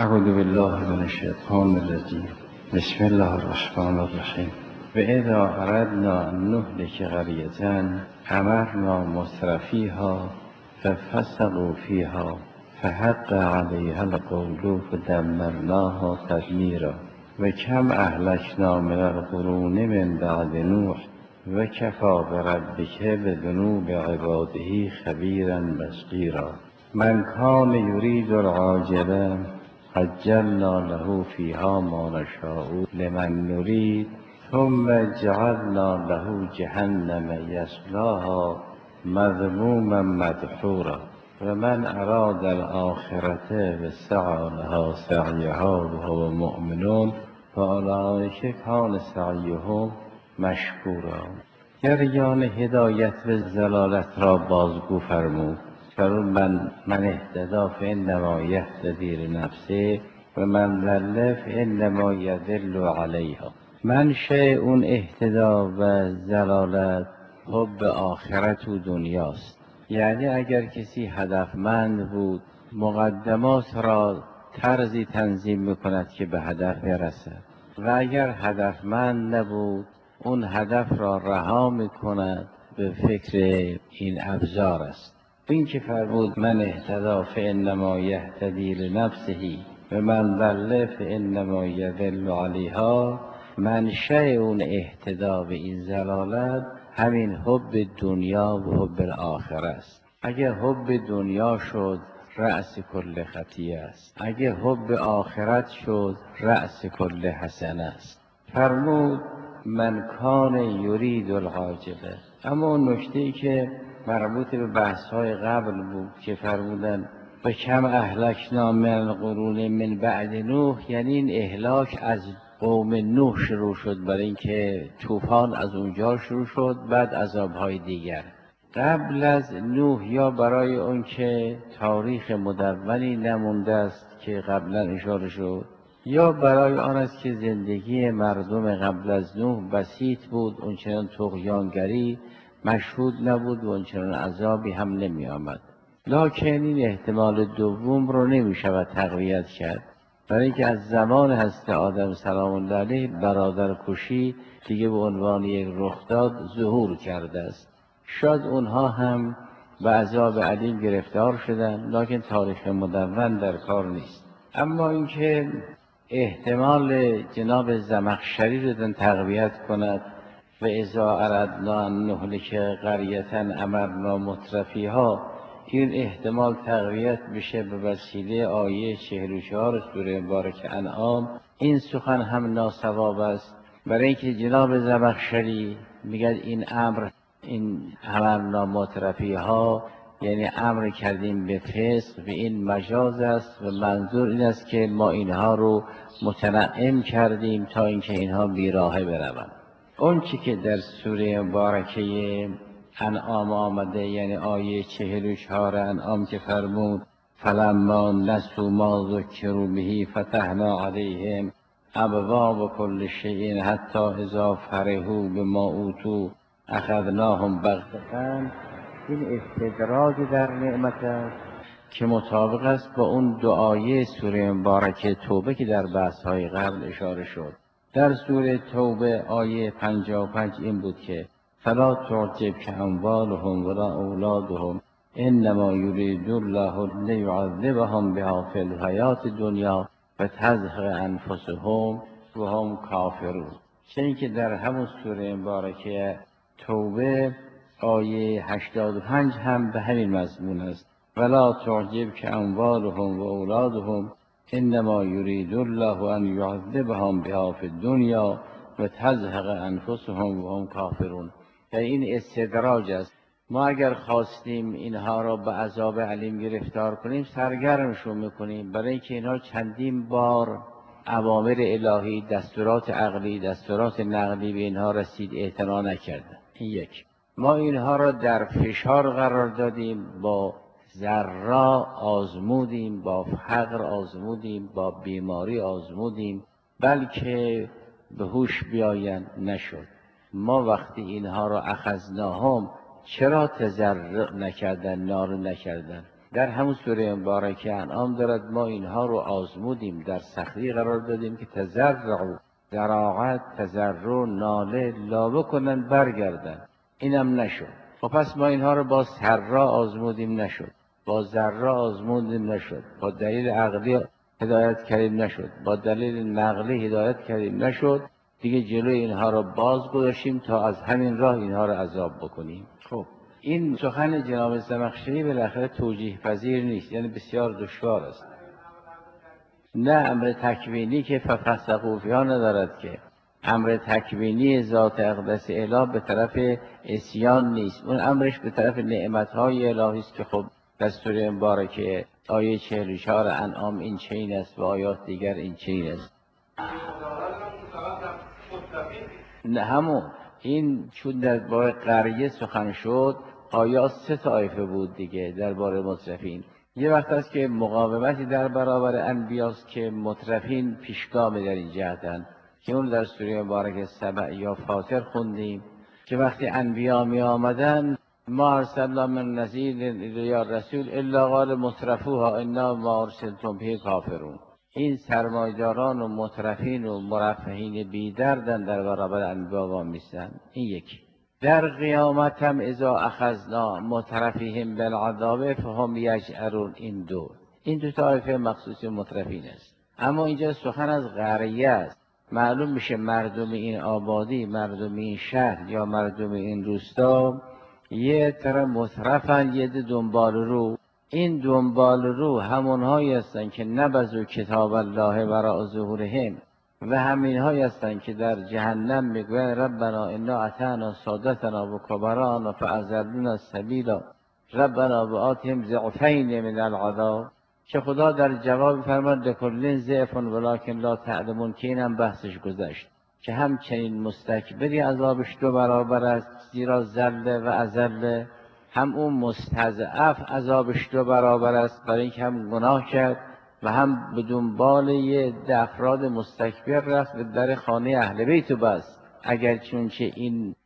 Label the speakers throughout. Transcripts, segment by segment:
Speaker 1: اعوذ بالله من الشیطان الرجیم. بسم الله الرحمن الرحیم. و اذا اردنا ان نهلك قریة امرنا مترفیها ففسقوا فیها فحق علیها القول فدمرناها تدمیرا. و کم اهلکنا من القرون من بعد نوح و کفی بربک بذنوب عباده خبیرا بصیرا. من کان یرید العاجلة عجلنا له فیها ما نشاء لمن نرید ثم جعلنا له جهنم یصلاها مذموما مدحورا. و من اراد الآخرة و سعی لها سعیها وهو مؤمن فاولئک کان سعیهم مشکورا. جریان هدایت و ضلالت را بازگو فرمود. فرمود من اهتدی فانما یهتدی لنفسه و من ضل فانما یضل علیها. منشأ اون اهتدا و ضلالت حب آخرت و دنیاست. یعنی اگر کسی هدفمند بود مقدمات را طرزی تنظیم میکند که به هدف برسد، و اگر هدفمند نبود اون هدف را رها میکند به فکر این ابزار است. این که فرمود من اهتدی فانما یهتدی لنفسه و من ضل فانما یضل علیها، منشأ اون اهتدا به این ضلالت همین حب دنیا و حب الاخره است. اگه حب دنیا شد رأس کل خطیه است، اگه حب آخرت شد رأس کل حسنه است. فرمود من کان یرید العاجله. اما نکته‌ای که مربوط به بحث‌های قبل بود که فرمودن و کم اهلکنا من القرون من بعد نوح، یعنی این اهلاک از قوم نوح شروع شد، برای اینکه طوفان از اونجا شروع شد، بعد عذاب‌های دیگر. قبل از نوح یا برای اون که تاریخ مدونی نمونده است که قبلا اشاره شد، یا برای آن است که زندگی مردم قبل از نوح بسیط بود، اونچنان طغیانگری مشهود نبود و اونچنان عذابی هم نمی آمد. لکن این احتمال دوم رو نمی شود تقویت کرد، برای اینکه از زمان حضرت آدم سلام الله علیه برادر کشی دیگه به عنوان یک رخداد ظهور کرده است. شاید اونها هم به عذاب علیم گرفتار شدن، لکن تاریخ مدون در کار نیست. اما اینکه احتمال جناب زمخشری رو تقویت کند و اذا اردنا ان نهلک قریة امرنا مترفیها، این احتمال تقویت بشه به وسیله آیه 44 سوره مبارکه انعام، این سخن هم ناصواب است، برای اینکه جناب زمخشری میگه این امر، این امرنا مترفیها یعنی امر کردیم به فسق، و این مجاز است و منظور این است که ما اینها رو متنعم کردیم تا اینکه اینها بیراهه بروند. اون چی که در سوره مبارکه انعام آمده، یعنی آیه 44 انعام که فرمود فلما نسوا ما ذکروا به فتحنا علیهم ابواب کل شیء حتی اذا فرحوا بما اوتوا اخذناهم بغتة، این استدراج در نعمت است که مطابق است با اون دعای سوره مبارکه توبه که در بحث‌های قبل اشاره شد. در سوره توبه آیه 55 این بود که فلا تعجبک اموالهم ولا اولادهم انما یرید الله لیعذبهم بها فی الحیاة الدنیا و تزهق انفسهم و هم کافرون. چنین که در همون سوره مبارکه توبه آیه 85 هم به همین مضمون است. ولا تعجبک اموالهم و اولادهم انما یرید الله ان یعذبهم بها فی الدنیا و تزهق انفسهم و هم کافرون. این استدراج است. ما اگر خواستیم اینها را به عذاب علیم گرفتار کنیم سرگرمشون میکنیم، برای اینکه اینها چندین بار اوامر الهی، دستورات عقلی، دستورات نقلی به اینها رسید، اعتنا نکردند. این یک. ما اینها را در فشار قرار دادیم، با ضرا آزمودیم، با فقر آزمودیم، با بیماری آزمودیم، بلکه به هوش بیایند نشد. ما وقتی اینها را اخذناهم چرا تضرع نکردن، نار نکردن؟ در همون سوره مبارکه انعام دارد ما اینها رو آزمودیم، در سختی قرار دادیم که تضرع، ضراعت، تضرع، ناله، لا بکنن برگردن. اینم نشد. خب پس ما اینها رو با سرا آزمودیم، نشد. با ذرا آزمودیم، نشد. با دلیل عقلی هدایت کردیم، نشد. با دلیل نقلی هدایت کردیم، نشد. دیگه جلوی اینها رو باز گذاشتیم تا از همین راه اینها رو عذاب بکنیم. خب این سخن جناب زمخشری بالاخره توجیه پذیر نیست، یعنی بسیار دشوار است. نه امر تکوینی که ففسقوا فیها ندارد، که امر تکوینی ذات اقدس اله به طرف عصیان نیست، اون امرش به طرف نعمتهای الهی است که خب دستور مبارکه آیه 44 انعام این چنین است و آیات دیگر این چنین است. نه همون این چون درباره قریه سخن شد، آیات 3 طایفه بود دیگه درباره مترفین. یه وقت است که مقاومتی در برابر انبیاست که مترفین پیشگام در این جهتن، که اون در سوره مبارکه سبع یا فاطر خوندیم که وقتی انبیا می آمدن ما ارسلنا من نذیر یا رسول الا قال مترفوها انا ما ارسلتم به کافرون. این سرمایداران و مترفین و مرفهین بیدردن در برابر انبیا وامیستن. این یکی. در قیامت هم اذا اخذنا مترفیهم بالعذاب فهم یجأرون. این دو طایفه مخصوص مترفین است. اما اینجا سخن از قریه است. معلوم میشه مردم این آبادی، مردم این شهر یا مردم این روستا یه طرف مترفن، یه دنبال رو. این دنبال رو همونهایی هستن که نبذوا کتاب الله وراء ظهورهم و همین هایی هستند که در جهنم میگویند ربنا انا اطعنا سادتنا و کبراءنا فاضلونا السبیل ربنا وآتهم ضعفین من العذاب، که خدا در جواب فرمود لکل ضعف ولکن لا تعلمون، که اینم بحثش گذشت که همچنین مستکبری عذابش 2 برابر است زیرا ذل و اذل، هم اون مستضعف عذابش 2 برابر است برای اینکه هم گناه کرد و هم به دنبال یه افراد مستکبر رفت و در خانه اهل بیت بست. اگر چونچه این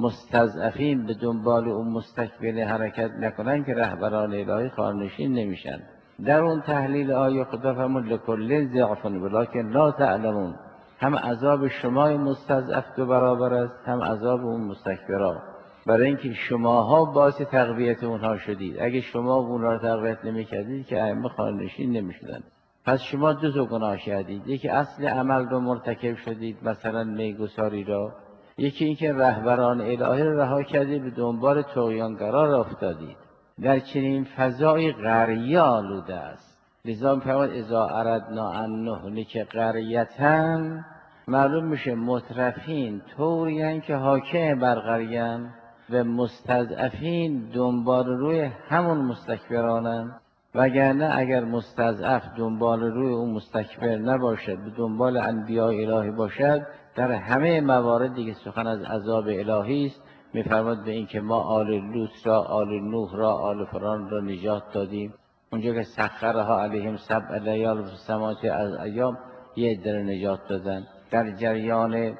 Speaker 1: مستضعفین به دنبال اون مستکبر حرکت نکنن که رهبران الهی خانه‌نشین نمیشن. در اون تحلیل آیه خدا فرمود لکل ضعف ولکن لا تعلمون، هم عذاب شما مستضعف 2 برابر است، هم عذاب اون مستکبرها، برای اینکه شماها باعث تقویت اونها شدید. اگه شما اونها رو تقویت نمی‌کردید که ائمه خانه‌نشین نمی‌شدن. پس شما 2 تا گناه کردید، یکی اصل عمل رو مرتکب شدید مثلا میگساری را، یکی اینکه رهبران الهی رو رها کردید به دنبال طغیانگرا را افتادید. در چنین فضای قریه آلوده است. لذا می‌فرماید اذا اردنا ان نهلک قریة، معلوم میشه مترفین طوری‌اند که حاکم بر قریه و مستضعفین دنبال روی همون مستکبرانن، وگرنه اگر مستضعف دنبال روی اون مستکبر نباشد، به دنبال انبیاء الهی باشد، در همه مواردی که سخن از عذاب الهی است میفرماد به این که ما آل لوط را، آل نوح را، آل فلان را نجات دادیم. اونجا که سخرها علیهم 7 لیال فی السماوات از ایام یه عده نجات دادن. در جریان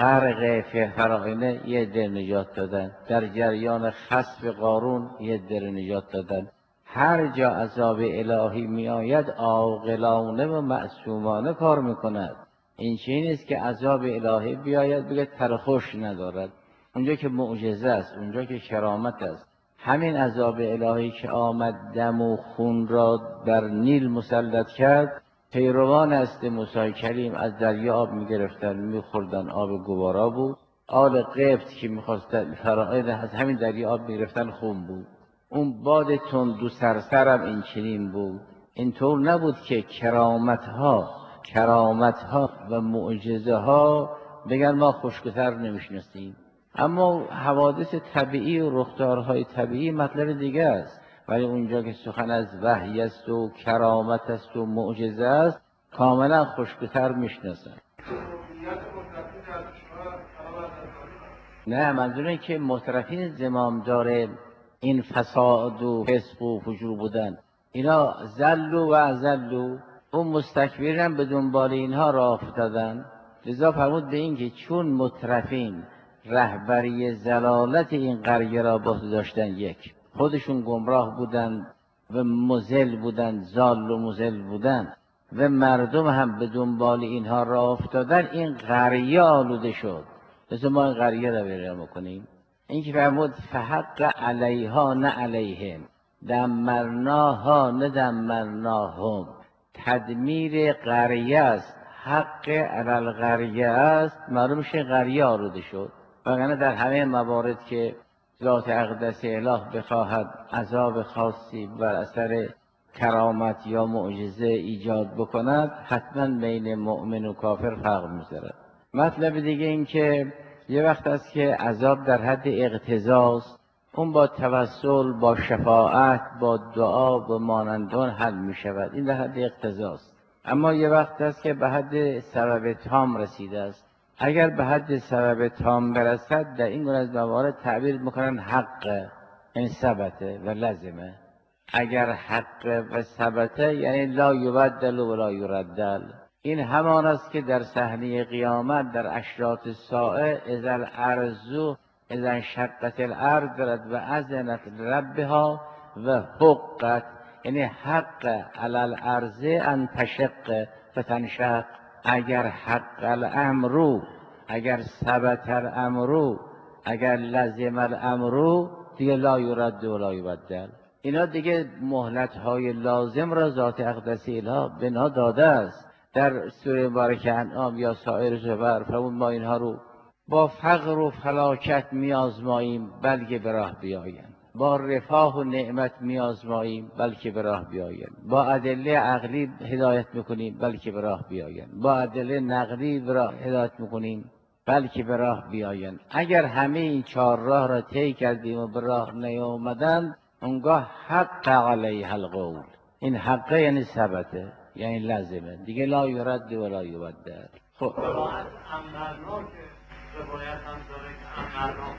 Speaker 1: غرق فرعون یه عده نجات دادن. در جریان خسف قارون یه عده نجات دادن. هر جا عذاب الهی می آید عاقلانه و معصومانه کار میکند. این چیزی نیست که عذاب الهی بیاید بگه ترخوش ندارد. اونجا که معجزه است، اونجا که کرامت است. همین عذاب الهی که آمد دم و خون را در نیل مسلط کرد، پیروان است موسی کریم از دریا آب میگرفتن میخوردن، آب گوارا بود. آل قبط که میخواستن فرائض از همین دریا آب میگرفتن خون بود. اون باد تند و سرسرم این چنین بود. اینطور نبود که کرامت ها و معجزه ها بگن ما خشک‌تر نمیشناسیم. اما حوادث طبیعی و رفتارهای طبیعی مطلب دیگه است، ولی اونجا که سخن از وحی است و کرامت است و معجزه است کاملا خشک‌تر میشناسن. نه منظوره که مترفین زمامدار این فساد و فسق و فجور بودن، اینا ذلوا و اذلوا، اون مستکبرین به دنبال اینها راه افتادن. لذا فرمود به این که چون مترفین رهبری ضلالت این قریه را به عهده داشتن، یک خودشون گمراه بودن و مذل بودن، زال و مذل بودن و مردم هم به دنبال اینها راه افتادن، این قریه آلوده شد. مثل ما این قریه را بیرون کنیم. این که فرمود فحق علیها نه علیهم، دمرناها نه دمرناهم، تدمیر قریه است، حق علی القریه است، معلوم میشه قریه آلوده شد. وگرنه در همه موارد که ذات اقدس اله بخواهد عذاب خاصی بر اثر کرامت یا معجزه ایجاد بکند، حتما بین مؤمن و کافر فرق میذارد. مطلب دیگه این که یه وقت است که عذاب در حد اقتضاست، اون با توسل، با شفاعت، با دعا، با مانندان حل می شود، این در حد اقتضاست. اما یه وقت است که به حد سبب تام رسیده است. اگر به حد سبب تام برسد، در این گونه از موارد تعبیر میکنن حق، یعنی ثبته و لازمه. اگر حق و ثبته یعنی لا یبدل و لا یردل. این همان است که در صحنه قیامت در اشراط الساعه اذا الارض اذا انشقت الارض دارد و اذنت لربها و حقت، یعنی حق علی الارض ان تشق فتنشق. اگر حق الامر، اگر ثبت الامر، اگر لزم الامر، دیگه لا یرد و لا یبدل. اینا دیگه مهلت های لازم را ذات اقدس اله بنا داده است. در سوره مبارکه انعام یا سایر سور فرمود ما اینها رو با فقر و فلاکت میازماییم بلکه به راه بیایند، با رفاه و نعمت میازماییم بلکه به راه بیایند، با ادله عقلی هدایت میکنیم بلکه به راه بیایند، با ادله نقلی به راه هدایت میکنیم بلکه به راه بیایند. اگر همه این چهار راه را طی کردیم و به راه نیامدند، اونگاه حق علیه القول. این حقه یعنی ثبته، یعنی لازمه، دیگه لا یرد و لا یبدل. خب
Speaker 2: روایت انبرنا که روایت هم داره که انبرنا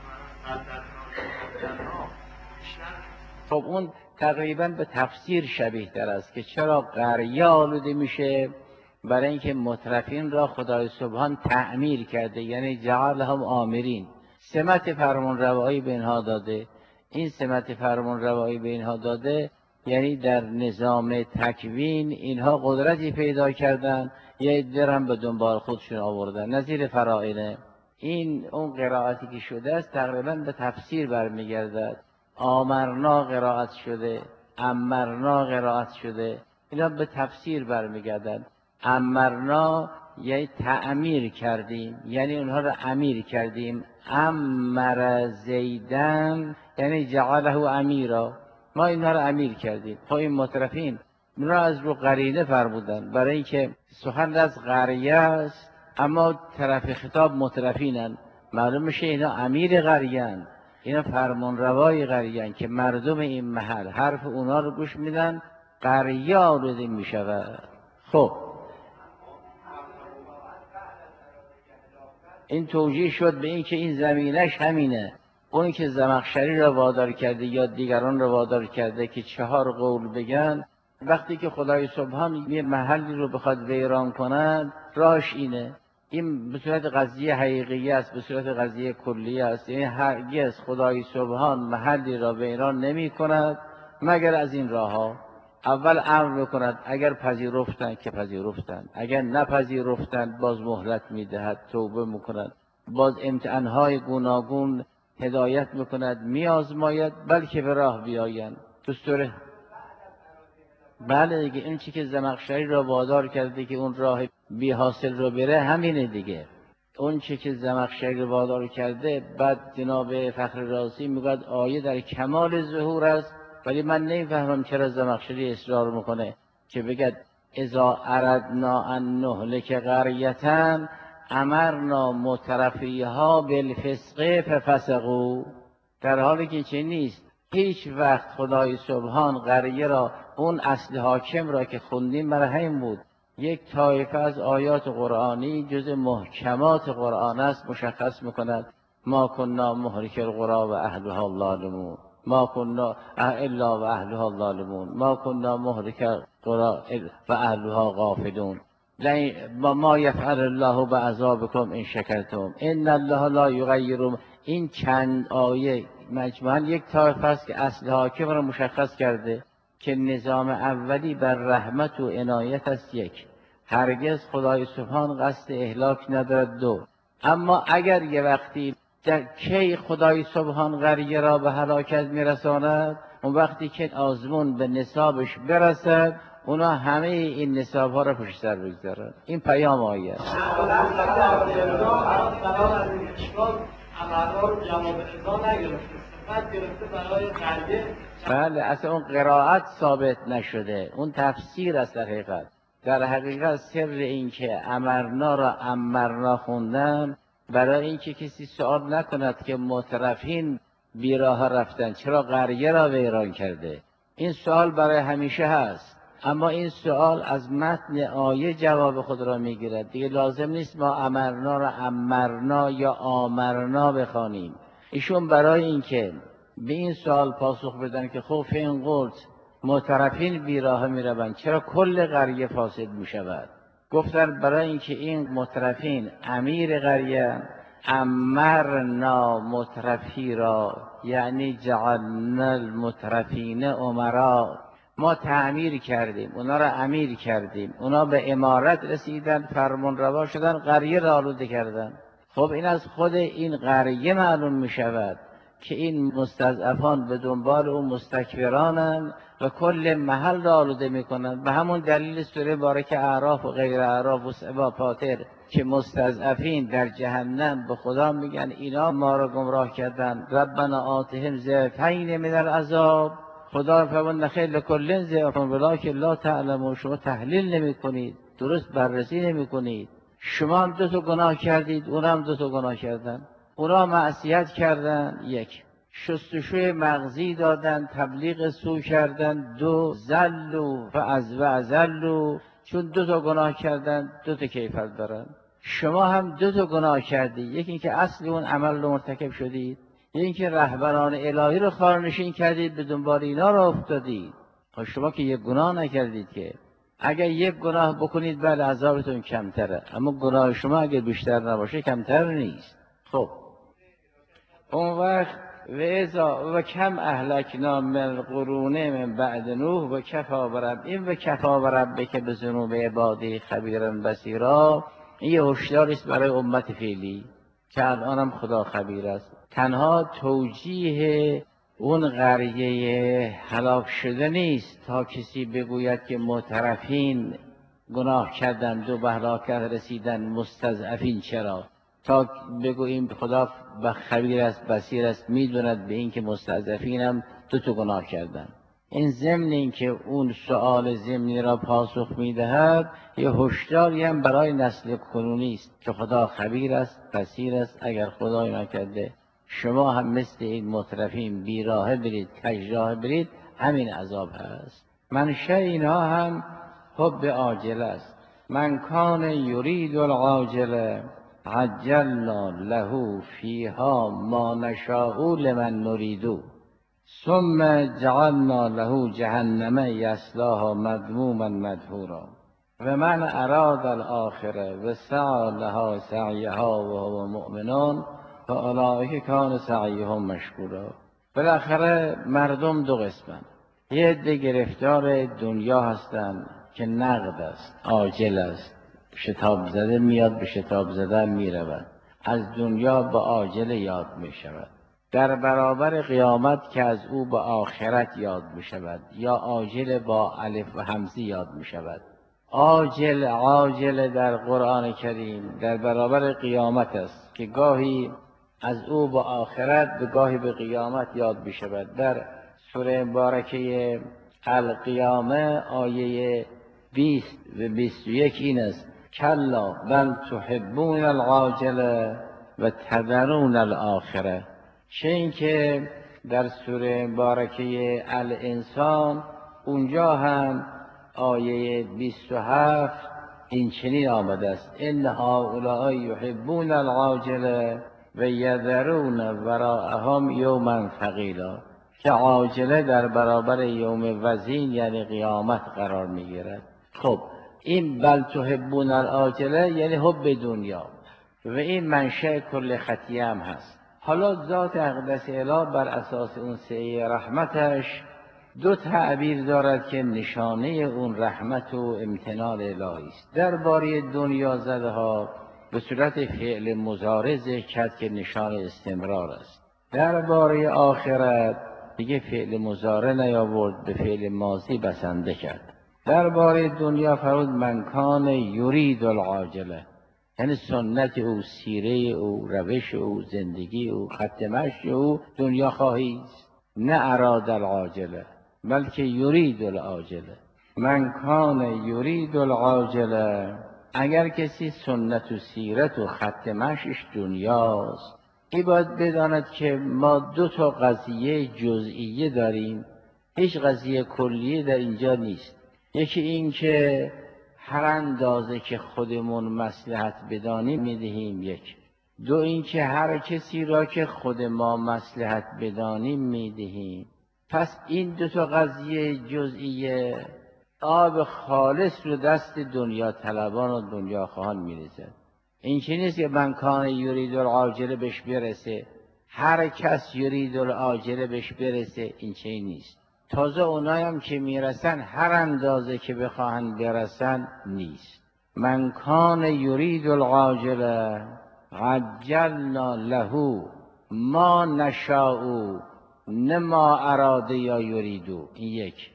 Speaker 1: خب اون تقریبا به تفسیر شبیه تر است که چرا قریه آلوده میشه. برای اینکه مترفین را خدای سبحان تعمیر کرده، یعنی جعلهم آمرین، سمت فرمان روایی به اینها داده. این سمت فرمان روایی به اینها داده یعنی در نظام تکوین اینها قدرتی پیدا کردن، یه عده هم به دنبال خودشون آوردن، نظیر فراعنه. این اون قرائتی که شده است تقریبا به تفسیر برمیگردد. آمرنا قرائت شده، امرنا قرائت شده، اینا به تفسیر برمیگردن. امرنا یعنی تعمیر کردیم، یعنی اونها رو امیر کردیم. امر زیدن یعنی جعله امیرا، ما اینها رو امیر کردیم. خب این مترفین اونا از رو قرینه فرمودن، برای اینکه سخن از قریه است اما طرف خطاب مترفینن، معلوم میشه اینا امیر قریه‌اند، اینا فرمان روای قریه‌اند که مردم این محل حرف اونا رو گوش میدن، قریه آلوده میشود. خب این توجیه شد به این که این زمینش همینه. اونی که زمخشری را وادار کرده یا دیگران را وادار کرده که 4 قول بگن، وقتی که خدای سبحان یه محلی رو بخواد ویران کند، راهش اینه. این به صورت قضیه حقیقی است، به صورت قضیه کلی است. یعنی هرگز خدای سبحان محلی را ویران نمی کند مگر از این راه ها. اول امر میکند، اگر پذیرفتند که پذیرفتند، اگر نپذیرفتند باز مهلت میدهد، توبه میکند، باز امتحانهای گوناگون هدایت میکند، میآزماید بلکه به راه بیایند. دستوره بله دیگه، این چی که زمخشری را وادار کرده که اون راه بی حاصل رو بره همینه دیگه. اون چی که زمخشری را وادار کرده، بعد جناب فخر رازی میگوید آیه در کمال ظهور است، ولی من نمیفهمم چرا زمخشری اصرار میکنه که بگد اذا اردنا ان نهلک قریة امرنا مترفیها بالفسق ففسقوا، در حالی که چه نیست. هیچ وقت خدای سبحان قریه را، اون اصل حاکم را که خوندیم برای همین بود، یک طایفه از آیات قرآنی جز محکمات قرآن است، مشخص میکند ما کنا مهلک القری و اهلها ظالمون، ما کنا الا و اهلها ظالمون، ما کنا مهلک القری و اهلها غافلون، ما یفعل الله بعذابکم ان شکرتم ان الله لا یغیر. این چند آیه مجموعاً یک طایفه است که اصل حاکم را مشخص کرده. که نظام اولی بر رحمت و عنایت است یک، هرگز خدای سبحان قصد اهلاک ندارد دو. اما اگر یه وقتی در کی خدای سبحان قریه را به هلاکت میرساند؟ اون وقتی که آزمون به نصابش برسد، اونا همه این نصاب ها را پشت سر بگذارن. این پیام آیه است. بله، اصلا اون قرائت ثابت نشده، اون تفسیر است. در حقیقت سر این که امرنا را امرنا خوندن برای اینکه کسی سوال نکند که مترفین بیراه رفتن چرا قریه را ویران کرده. این سوال برای همیشه هست، اما این سوال از متن آیه جواب خود را میگیرد. دیگه لازم نیست ما امرنا را امرنا یا آمرنا بخوانیم. ایشون برای اینکه به این سوال پاسخ بدن که خب این قلت مترفین بیراه میروند چرا کل قریه فاسد میشود، گفتن برای اینکه این مترفین امیر قریه، امرنا مترفی را یعنی جعلنا المترفین امرا، ما تعمیر کردیم، اونا را امیر کردیم، اونا به امارت رسیدن، فرمان روا شدن، قریه را آلوده کردن. خب این از خود این قریه معلوم می شود که این مستضعفان به دنبال اون مستکبرانند و کل محل را آلوده می کنند. به همون دلیل سوره بارک اعراف و غیر اعراف و سبا فاطر که مستضعفین در جهنم به خدا میگن اینا ما را گمراه کردن، ربنا آتهم ضعفین من العذاب، خدا فرمان نخیر لکل ضعفون ولکن لا تعلمون، شما تحلیل نمی کنید، درست بررسی نمی کنید. شما هم دو تا گناه کردید، اونا هم دو تا گناه کردن. اونا معصیت کردن یک، شستشوی مغزی دادن، تبلیغ سو کردن دو، زلوا فازلوا، چون دو تا گناه کردن دو تا کیفر دارن. شما هم دو تا گناه کردید، یکی اینکه اصل اون عمل رو مرتکب شدید، یکی اینکه رهبران الهی رو خارنشین کردید، به دنبال اینا رو افتادید. خب شما که یک گناه نکردید که. اگر یک گناه بکنید بله عذابتون کمتره، اما گناه شما اگر بیشتر نباشه کمتر نیست. خب اون وقت و کم اهلکنا من قرون من بعد نوح و کفا برب، این و کفا برب که به ذنوب عبادی خبیرا بصیرا، این یه هشداری است برای امت فعلی که الانم خدا خبیر است. تنها توجیه اون قریه هلاک شده نیست تا کسی بگوید که معترفین گناه کردند و به هلاکت رسیدن، مستضعفین چرا، تا بگوییم خدا خبیر است بصیر است میدوند به این که مستضعفین هم دو تا گناه کردن. این ضمن این که اون سؤال ضمنی را پاسخ میدهد یه هشداری هم برای نسل کنونی است که خدا خبیر است بصیر است، اگر خدای نکرده شما هم مثل این مترفین بیراه برید، کجراه برید، همین عذاب هست. منشأ اینها هم حب عاجل است. من کان یرید العاجله عجلنا له فیها ما نشاء لمن نریدو ثم جعلنا له جهنم یصلاها مذموما مدحورا و من اراد الاخره و سعی لها سعیها و هو مؤمنون فاولئک کان سعیهم مشکورا. بالاخره مردم دو قسمن، یه عده گرفتار دنیا هستند که نقد است، عاجل است، شتاب زده میاد به شتاب زده میرود، از دنیا به عاجل یاد میشود، در برابر قیامت که از او به آخرت یاد میشود، یا عاجل با الف و همزه یاد میشود. عاجل در قرآن کریم در برابر قیامت است که گاهی از او به آخرت به گاهی به قیامت یاد میشود. در سوره مبارکه القیامه آیه 20 و 21 این است کلا بل تحبون العاجله و تذرون الاخره. چه این که در سوره مبارکه الانسان اونجا هم آیه 27 این چنین آمده است ان هؤلاء یحبون العاجله و یذرون وراءهم یوما ثقیلا، که عاجله در برابر یوم وزین یعنی قیامت قرار میگیرد. خب این بل تحبون العاجله یعنی حب دنیا و این منشأ کل خطیه هم هست. حالا ذات اقدس اله بر اساس اون سعی رحمتش دو تعبیر دارد که نشانه اون رحمت و امتنان الهی است. درباره دنیا زده ها به صورت فعل مضارع ذکر کرد که نشان استمرار است. درباره آخرت دیگه فعل مضارع نیاورد، به فعل ماضی بسنده کرد. درباره دنیا فرمود من کان یرید العاجله، یعنی سنت او، سیره او، روش او، زندگی او، خط مشی او دنیا خواهی است، نه اراد العاجله بلکه یرید العاجله. من کان یرید العاجله، اگر کسی سنت و سیرت و خط مشیش دنیاست، این باید بداند که ما دو تا قضیه جزئیه داریم، هیچ قضیه کلیه در اینجا نیست. یکی این که هر اندازه که خودمون مصلحت بدانیم میدهیم، یک. دو این که هر کسی را که خود ما مصلحت بدانیم میدهیم. پس این دو تا قضیه جزئیه آب خالص رو دست دنیا طلبان و دنیا خواهان میریزه. این چی نیست که من کان یرید العاجله بهش برسه، هر کس یرید العاجله بهش برسه، این چی نیست. تازه اونایی هم که میرسن هر اندازه که بخواهن برسن نیست. من کان یرید العاجله عجلنا له ما نشاء نه ما اراده یا یریدو. این یک.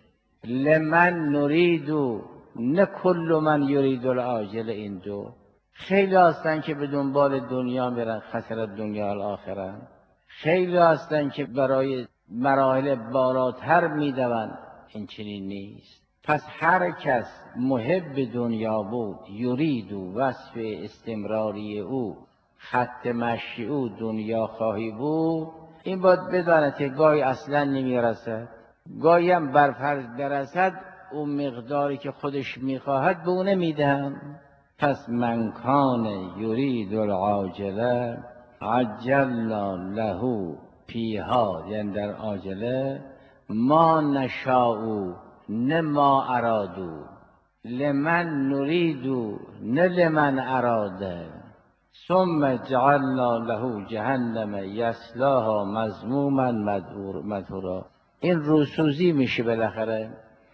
Speaker 1: لمن نریدو نه کل من یرید العاجله. این دو. خیلی هستن که به دنبال دنیا میرن، خسرت دنیا الاخره. خیلی هستن که برای مراحل بالاتر میدون، این چنین نیست. پس هر کس محب دنیا بود، یرید و وصف استمراری او، خط مشی او دنیا خواهی بود، این باید بداند که گاهی اصلا نمیرسد، گاهی هم برفرض برسد اون مقداری که خودش میخواهد به اون نمیدهم. پس من کان یرید العاجله عجلنا له فیها، یعنی در عاجله، ما نشاء نه ما ارادو، لمن نریدو نه لمن اراده، ثم جعلنا له جهنم یصلاها مذموما مدحورا. این روسوزی میشه بالاخره.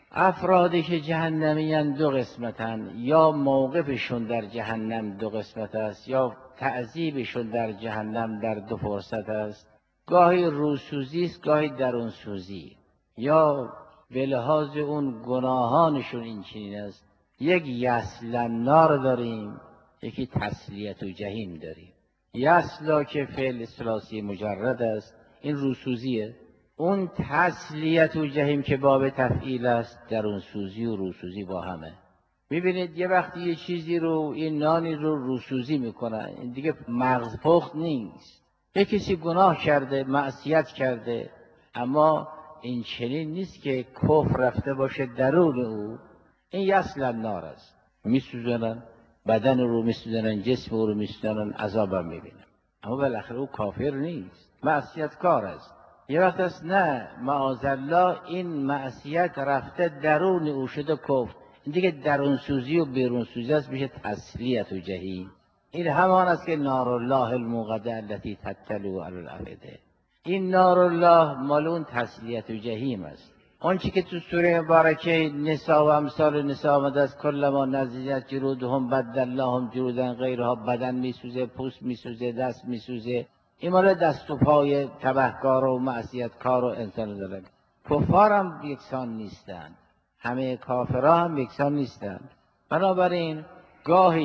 Speaker 1: افرادی که جهنمیان دو قسمتن، یا موقفشون در جهنم دو قسمت است، یا تعذیبشون در جهنم در دو فرصت است. گاهی روسوزی است، گاهی درون سوزی، یا به لحاظ اون گناهانشون این چنین است. یک یصل نار داریم، یکی تسلیت و جهیم داریم. یصلا که فعل ثلاثی مجرد است، این روسوزیه. اون تسلیت و جهیم که باب تفعیل است، درون سوزی و روسوزی با همه. میبینید یه وقتی یه چیزی رو، این نانی رو روسوزی میکنن، این دیگه مغز پخت نیست. یه کسی گناه کرده، معصیت کرده، اما این چنین نیست که کفر رفته باشه درون او. این یصل النار است. میسوزنن بدن رو، میسوزنن جسم رو، میسوزنن عذابم میبینن، اما بالاخره او کافر نیست، معصیت کار است. یه وقت است نه معاذالله این معصیت رفته درون او شده کفر، این دیگه درون سوزی و بیرون سوزی است، میشه تسلیت و جهیم. این همان است که نار الله الموقده التي تطلع علی الافئده. این نار الله مال اون تسلیت و جهیم است. آنچه که تو سوره مبارکه نساء و امثال نساء آمده است، کلما نضجت جلودهم بدلناهم جلودا غیرها، بدن میسوزه، پوست میسوزه، دست میسوزه، این مال دست و پای تبهکار و معصیتکار و انسان دارد. کفار هم یکسان نیستند، همه کافرها هم یکسان نیستند. بنابراین گاهی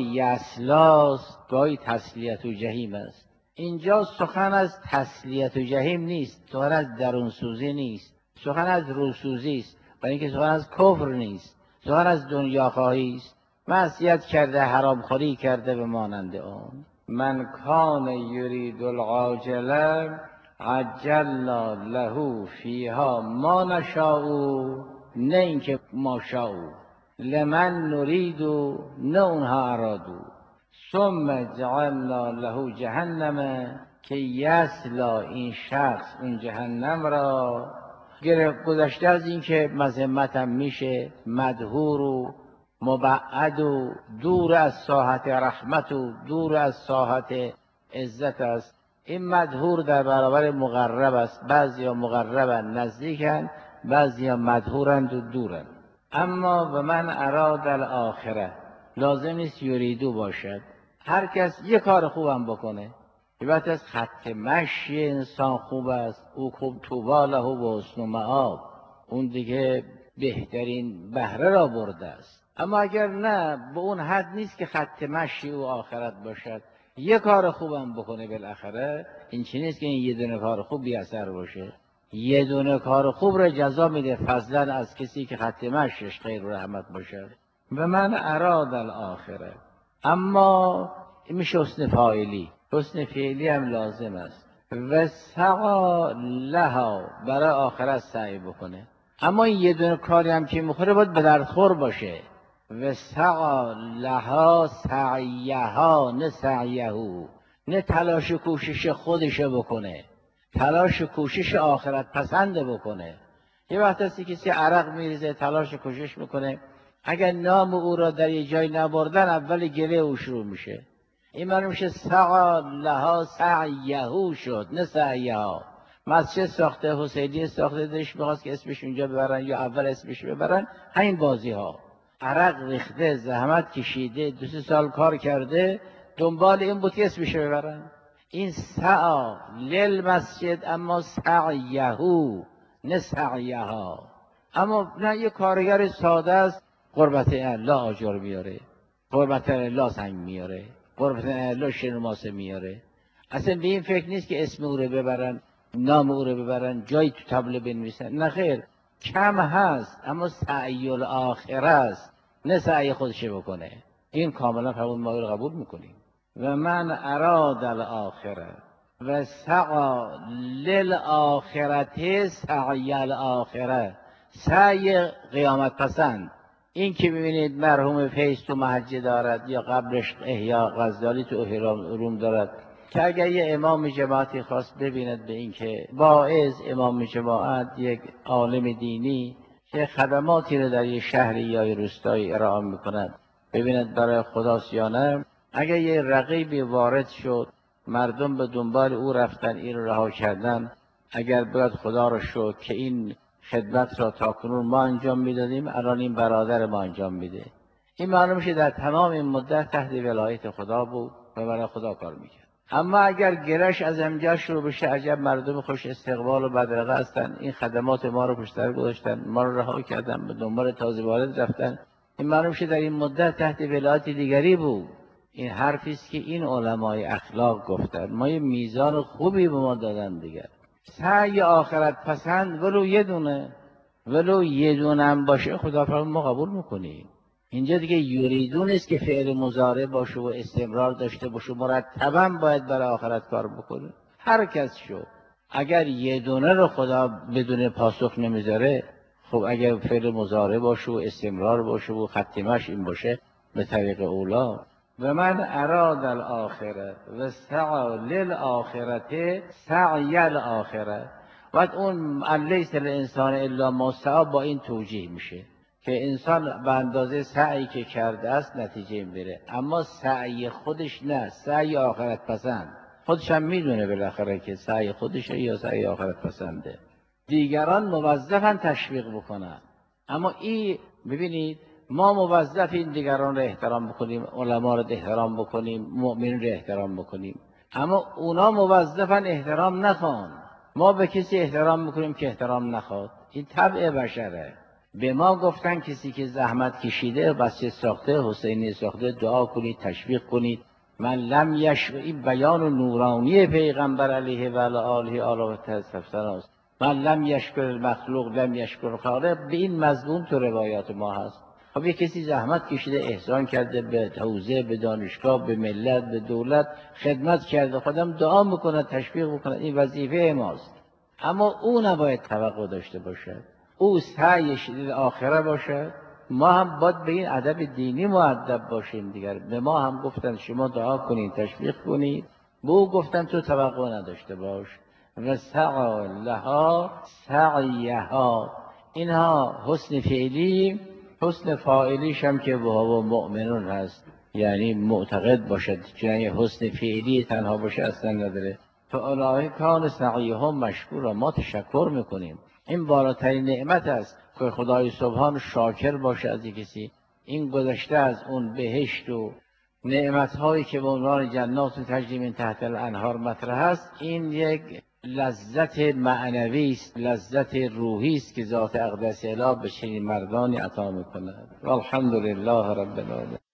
Speaker 1: یصلاست، گاهی تسلیت و جهیم است. اینجا سخن از تسلیت و جهیم نیست، سخن از درون سوزی نیست، سخن از روسوزی است، برای اینکه سخن از کفر نیست، سخن از دنیا خواهی است. معصیت کرده، حرام خوری کرده به مانند اون. من کان یرید العاجله عجلنا له فیها ما نشاء، نه اینکه ما شاء، لمن نریدو نه اونها ارادو، ثم جعلنا له جهنم که یصلا این شخص اون جهنم را، گذشته از این که مذمتم میشه، مدحور و مبعد و دور از ساحت رحمت و دور از ساحت عزت است. این مدحور در برابر مقرب است. بعضی ها مقربن، نزدیکن، بعضی ها مدهورند و دورند. اما و من اراد الاخره، لازم نیست یریدو باشد، هر کس یه کار خوبم بکنه. البته از خط مشی انسان خوب است، او خوب طوبی له و حسن مآب، اون دیگه بهترین بهره را برده است. اما اگر نه، به اون حد نیست که خط مشی او آخرت باشد، یه کار خوبم بکنه بالاخره، این چی نیست که این یه دونه کار خوب بی اثر باشه. یه دونه کار خوب را جزا میده فضلا از کسی که خط مشیش خیر و رحمت باشد. و من اراد الاخره، اما این میشه حسن فاعلی، حسن فعلی هم لازم است. و سعی لها، برای آخرت سعی بکنه. اما این یه دونه کاری هم که میخوره باید به دردخور باشه. و سعی لها سعیها، نه سعیهو، نه تلاش و کوشش خودشه بکنه، تلاش و کوشش آخرت پسنده بکنه. یه وقت هستی کسی عرق میریزه، تلاش و کوشش میکنه، اگر نام او را در یه جای نبردن اول گله او شروع میشه. این معنی میشه سعی لها سعیهو شد، نه سعیها. مسجد ساخته، حسینی ساخته، دلش میخواست که اسمش اونجا ببرن یا اول اسمش ببرن، همین بازی ها. عرق ریخته، زحمت کشیده، 2 سال کار کرده، دنبال این بود که اسمش ببرن. این سعی للمسجد، اما سعیهو نه سعیها. اما نه، یه کارگر ساده است، قربت الله آجر میاره، قربت الله سنگ میاره، قربت الله شنماسه میاره. اصلا به این فکر نیست که اسم او رو ببرن، نام او رو ببرن، جایی تو تابلو بنویسن. نه خیر، کم هست اما سعی الاخره است، نه سعی خودشه بکنه. این کاملا فرمود ما رو قبول میکنیم. و من اراد الاخره و سعی للآخرته سعی الاخره، سعی قیامت پسند. این که میبینید مرحوم فیض تو محجه دارد یا قبرش احیا غزالی تو روم دارد، که اگر یه امام جماعتی خواست ببیند به این که واعظ امام جماعت یک عالم دینی که خدماتی رو در یه شهری یا یه روستایی ارائه میکند، ببیند برای خداست یا نه، اگر یه رقیبی وارد شد، مردم به دنبال او رفتن، این رو رها کردن، اگر باید خدا رو شکر که این خدمت را تاکنون ما انجام میدادیم، الان این برادر ما انجام میده. این معلوم میشه در تمام این مدت تحت ولایت خدا بود و برای خدا کار میکرد. اما اگر گرش از اینجا شروع بشه، عجب مردم خوش استقبال و بدرقه هستن، این خدمات ما رو پشتر گذاشتن، ما رو رها کردن، به دنبال تازه وارد رفتن، این معلوم میشه در این مدت تحت ولایت دیگری بود. این حرفی است که این علمای اخلاق گفتن، ما یه میزان خوبی به ما دادن دیگر. سعی آخرت پسند ولو یه دونه هم باشه، خدا فرمان ما قبول میکنیم. اینجا دیگه یریدون است که فعل مضارع باشه و استمرار داشته باشه، مرتبا باید برای آخرت کار بکنه. هر کس شو، اگر یه دونه رو خدا بدون پاسخ نمیذاره، خب اگر فعل مضارع باشه و استمرار باشه و ختمش این باشه، به طریق اولا. و من اراد الاخره و سعی للآخرته سعی الاخره. بعد اون لیس الانسان الا ما سعی با این توجیه میشه که انسان به اندازه سعی که کرده است نتیجه میبره، اما سعی خودش نه، سعی آخرت پسند. خودش هم میدونه بالاخره که سعی خودشه یا سعی آخرت پسنده. دیگران موظفن تشویق بکنن، اما این ببینید، ما موظفیم دیگران رو احترام بکنیم، علما رو احترام بکنیم، مؤمنین رو احترام بکنیم، اما اونا موظفن احترام نخوان. ما به کسی احترام میکنیم که احترام نخواد، این طبع بشره. به ما گفتن کسی که زحمت کشیده، مسجد ساخته، حسینی ساخته، دعا کنید، تشویق کنید. من لم یشکر، این بیان نورانی پیغمبر علیه و آله و صحبه است. من لم یشکر المخلوق لم یشکر خالق، به این مضمون تو روایات ما هست. خب یک کسی زحمت کشیده، احسان کرده به حوزه، به دانشگاه، به ملت، به دولت خدمت کرده، خودم دعا میکنه، تشویق میکنه، این وظیفه ماست. اما او نباید توقع داشته باشد، او سعیش آخره باشد. ما هم باید به این ادب دینی مؤدب باشیم دیگر. به ما هم گفتن شما دعا کنید، تشویق کنید، به او گفتن تو توقع نداشته باش. و سعی لها سعیها، اینها حسن فعلی. حسن فاعلیش هم که وهو مؤمنون هست، یعنی معتقد باشد، چون حسن فعلی تنها باشه اصلا نداره. فاولئک کان سعیهم مشکورا، ما تشکر میکنیم
Speaker 3: این بالاترین نعمت است که خدای سبحان شاکر باشه از کسی. این گذشته از اون بهشت و نعمت‌هایی که به عنوان جنات تجری من تحت الانهار مطرح است، این یک لذت معنوی است، لذت روحی است که ذات اقدس اله به چنین مردانی عطا می‌کند. والحمد لله رب العالمین.